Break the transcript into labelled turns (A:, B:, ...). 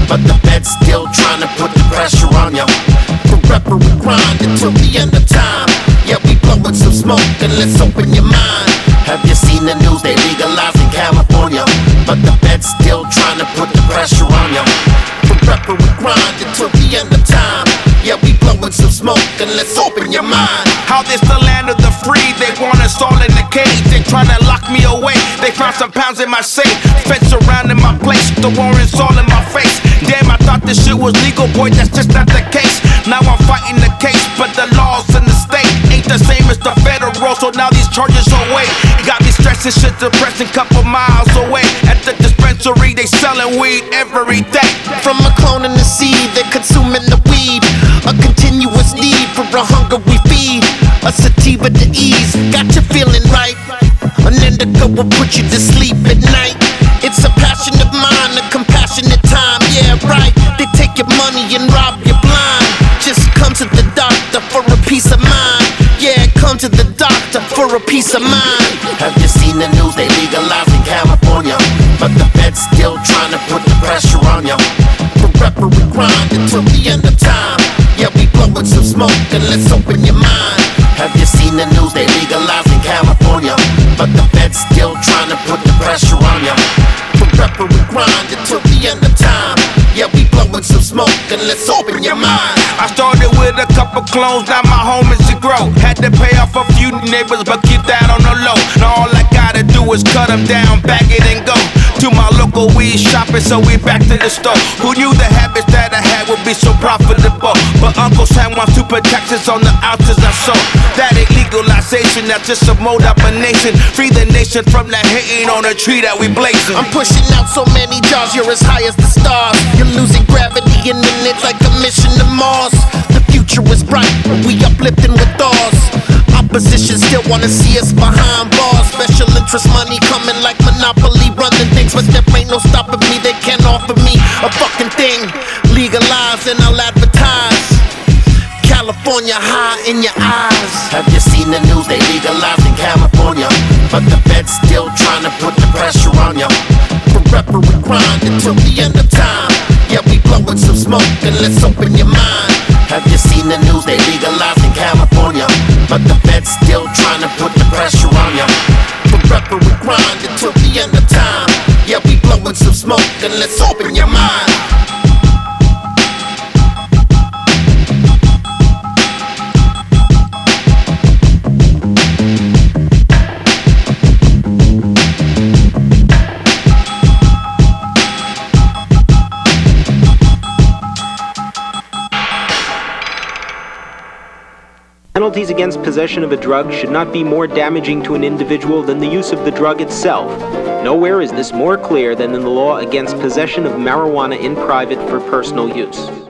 A: but the Fed's still trying to put the pressure on you. Forever we grind until the end of time. Yeah, we blowing some smoke and let's open your mind. Have you seen the news? They legalized in California, but the Fed's still trying to put the pressure on you. Forever we grind until the end of time. Yeah, we blowing some smoke and let's open your mind.
B: How this the land of the free? They want us all in the cage. They trying to lock me away. They found some pounds in my safe. Feds surrounding my place. The warrants all in my face. Damn, I thought this shit was legal, boy. That's just not the case. Now I'm fighting the case, but the laws in the state ain't the same as the federal. So now these charges away. Got me stressing, shit depressing. Couple miles away at the dispensary, they selling weed every day.
A: From a clone in the seed, they're consuming the weed. A continuous need for a hunger we feed. A sativa to ease, got you feeling right. An indica will put you to sleep at night. It's a passion of mine, a compassionate time. Yeah, right. They take your money and rob you blind. Just come to the doctor for a peace of mind. Yeah, come to the doctor for a peace of mind. Have you seen the news? They legalized in California, but the Fed's still trying to put the pressure on you. Forever we grind until the end of time. Yeah, we blowing some smoke and let's open your mind. Have you seen the news? They legalized in California, but the Fed's still trying to put the pressure on you. Forever we grind until the end of time. Yeah, we blowing some smoke and let's open your mind.
B: I started with a couple clones, now my home is to grow. Had to pay off a few neighbors, but keep that on the low. Now all I gotta do is cut them down, bag it and go to my local weed shopping, so we back to the store. Who knew the habits that I had would be so profitable? But Uncle Sam wants to put taxes on the ounces I sold. That ain't legalization, that's just a mode up a nation. Free the nation from the hating on a tree that we blazing.
A: I'm pushing out so many jars, you're as high as the stars. You're losing gravity and then it's like a mission to Mars. The future is bright, we uplifting with ours. Opposition still wanna see us behind bars. Special interest money coming like Monopoly, running things, but there ain't no stopping me. They can't offer me a fucking thing. Legalize and I'll advertise. California high in your eyes. Have you seen the news? They legalized in California, but the Fed's still trying to put the pressure on you. Forever we grind until the end of time. Yeah, we blowing some smoke and let's open your mind. Have you seen the news? They legalized in California, but the Fed's still trying to put the pressure on you. Forever we grind until the end of time. Yeah, we blowing some smoke and let's open your mind.
C: Penalties against possession of a drug should not be more damaging to an individual than the use of the drug itself. Nowhere is this more clear than in the law against possession of marijuana in private for personal use.